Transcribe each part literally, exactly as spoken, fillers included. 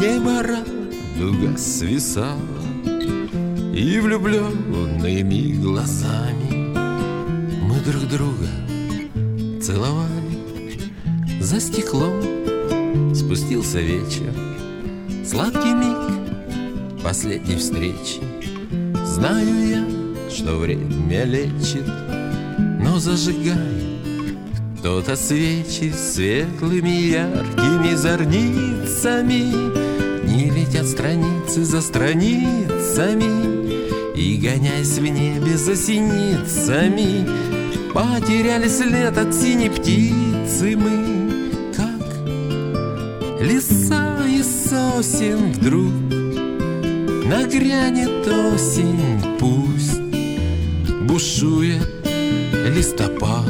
неба радуга свисала, и влюбленными глазами мы друг друга целовали. За стеклом спустился вечер, сладкий миг последней встречи. Знаю я, что время лечит, но зажигает кто-то свечи светлыми яркими зорницами. Не летят страницы за страницами, и, гоняясь в небе за синицами, потеряли след от синей птицы мы. Как лиса и сосен вдруг нагрянет осень, пусть бушует листопад.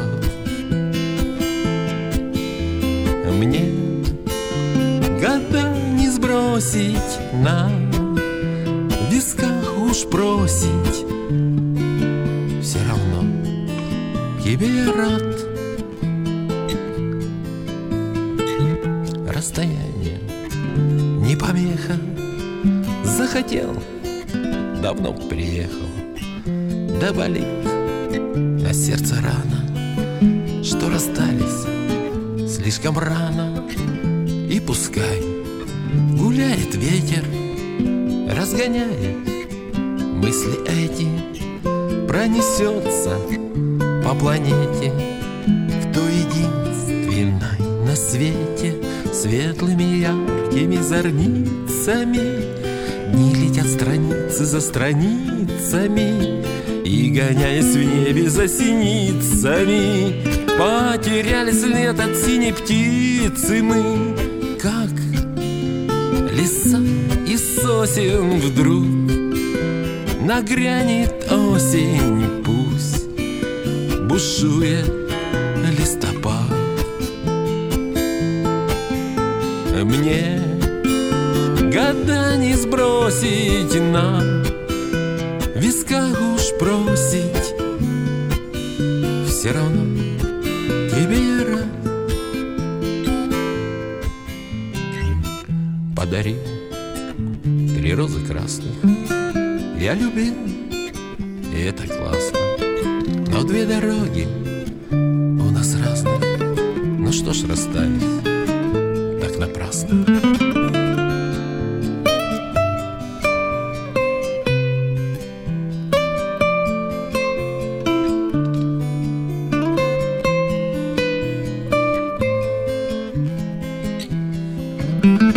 Мне года не сбросить, на висках уж просить, все равно тебе я рад. Расстояние не помеха, захотел, давно приехал. Да болит на сердце рана, что расстались слишком рано. И пускай гуляет ветер, разгоняет мысли эти, пронесется по планете в той единственной на свете светлыми яркими зорницами. Дни летят страницы за страницами, и, гоняясь в небе за синицами, потеряли след от синей птицы мы. Как лиса и сосен вдруг нагрянет осень, пусть бушует листопад. Мне года не сбросить, на висках уж просить, все равно тебе я рад. Подари три розы красных, я любил, и это классно. Но две дороги у нас разных, ну что ж расстались так напрасно. Thank you.